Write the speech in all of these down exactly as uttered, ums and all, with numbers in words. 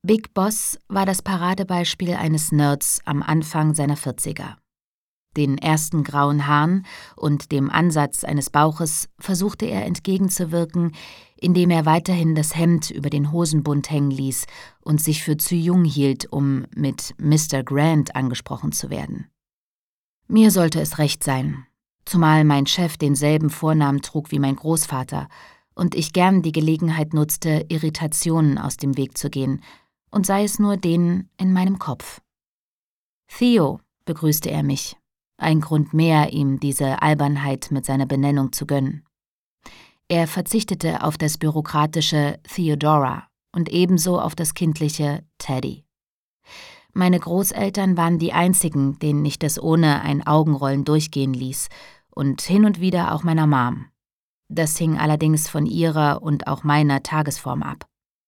Big Boss war das Paradebeispiel eines Nerds am Anfang seiner Vierziger. Den ersten grauen Haaren und dem Ansatz eines Bauches versuchte er entgegenzuwirken, indem er weiterhin das Hemd über den Hosenbund hängen ließ und sich für zu jung hielt, um mit Mister Grant angesprochen zu werden. Mir sollte es recht sein, zumal mein Chef denselben Vornamen trug wie mein Großvater und ich gern die Gelegenheit nutzte, Irritationen aus dem Weg zu gehen, und sei es nur denen in meinem Kopf. »Theo«, begrüßte er mich. Ein Grund mehr, ihm diese Albernheit mit seiner Benennung zu gönnen. Er verzichtete auf das bürokratische Theodora und ebenso auf das kindliche Teddy. Meine Großeltern waren die einzigen, denen ich das ohne ein Augenrollen durchgehen ließ, und hin und wieder auch meiner Mom. Das hing allerdings von ihrer und auch meiner Tagesform ab.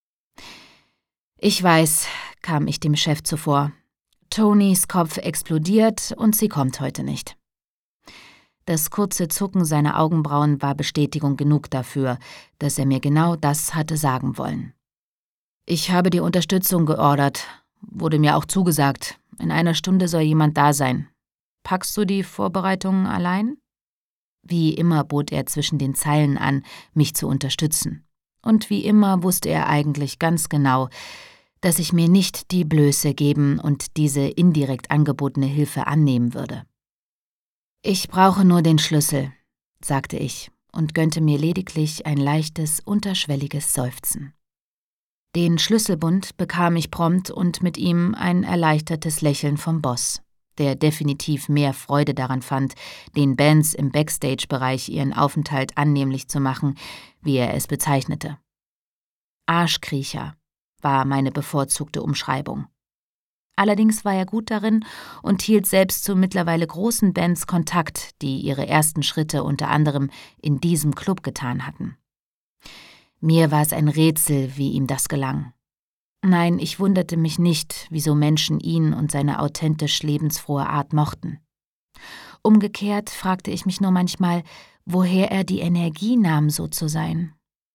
»Ich weiß«, kam ich dem Chef zuvor, »Tonys Kopf explodiert und sie kommt heute nicht.« Das kurze Zucken seiner Augenbrauen war Bestätigung genug dafür, dass er mir genau das hatte sagen wollen. »Ich habe die Unterstützung geordert, wurde mir auch zugesagt. In einer Stunde soll jemand da sein. Packst du die Vorbereitungen allein?« Wie immer bot er zwischen den Zeilen an, mich zu unterstützen. Und wie immer wusste er eigentlich ganz genau, dass ich mir nicht die Blöße geben und diese indirekt angebotene Hilfe annehmen würde. »Ich brauche nur den Schlüssel«, sagte ich und gönnte mir lediglich ein leichtes, unterschwelliges Seufzen. Den Schlüsselbund bekam ich prompt und mit ihm ein erleichtertes Lächeln vom Boss, der definitiv mehr Freude daran fand, den Bands im Backstage-Bereich ihren Aufenthalt annehmlich zu machen, wie er es bezeichnete. Arschkriecher war meine bevorzugte Umschreibung. Allerdings war er gut darin und hielt selbst zu mittlerweile großen Bands Kontakt, die ihre ersten Schritte unter anderem in diesem Club getan hatten. Mir war es ein Rätsel, wie ihm das gelang. Nein, ich wunderte mich nicht, wieso Menschen ihn und seine authentisch lebensfrohe Art mochten. Umgekehrt fragte ich mich nur manchmal, woher er die Energie nahm, so zu sein.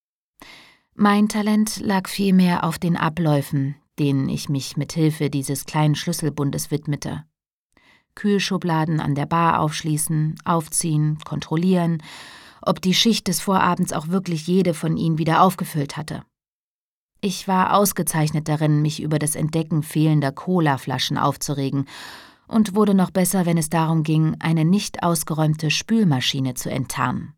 Mein Talent lag vielmehr auf den Abläufen, denen ich mich mit Hilfe dieses kleinen Schlüsselbundes widmete. Kühlschubladen an der Bar aufschließen, aufziehen, kontrollieren, ob die Schicht des Vorabends auch wirklich jede von ihnen wieder aufgefüllt hatte. Ich war ausgezeichnet darin, mich über das Entdecken fehlender Colaflaschen aufzuregen und wurde noch besser, wenn es darum ging, eine nicht ausgeräumte Spülmaschine zu enttarnen.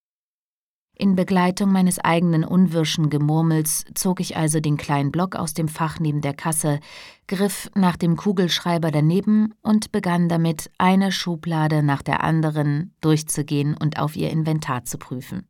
In Begleitung meines eigenen unwirschen Gemurmels zog ich also den kleinen Block aus dem Fach neben der Kasse, griff nach dem Kugelschreiber daneben und begann damit, eine Schublade nach der anderen durchzugehen und auf ihr Inventar zu prüfen.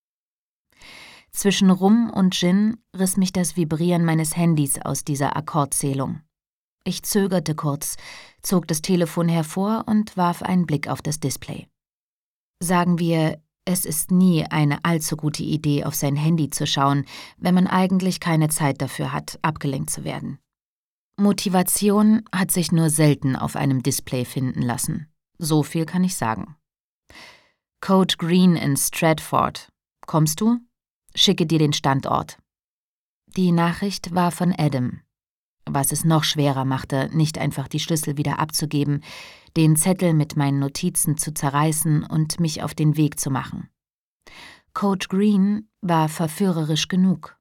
Zwischen Rum und Gin riss mich das Vibrieren meines Handys aus dieser Akkordzählung. Ich zögerte kurz, zog das Telefon hervor und warf einen Blick auf das Display. Sagen wir, es ist nie eine allzu gute Idee, auf sein Handy zu schauen, wenn man eigentlich keine Zeit dafür hat, abgelenkt zu werden. Motivation hat sich nur selten auf einem Display finden lassen. So viel kann ich sagen. Code Green in Stratford. Kommst du? Schicke dir den Standort. Die Nachricht war von Adam, was es noch schwerer machte, nicht einfach die Schlüssel wieder abzugeben, den Zettel mit meinen Notizen zu zerreißen und mich auf den Weg zu machen. Code Green war verführerisch genug.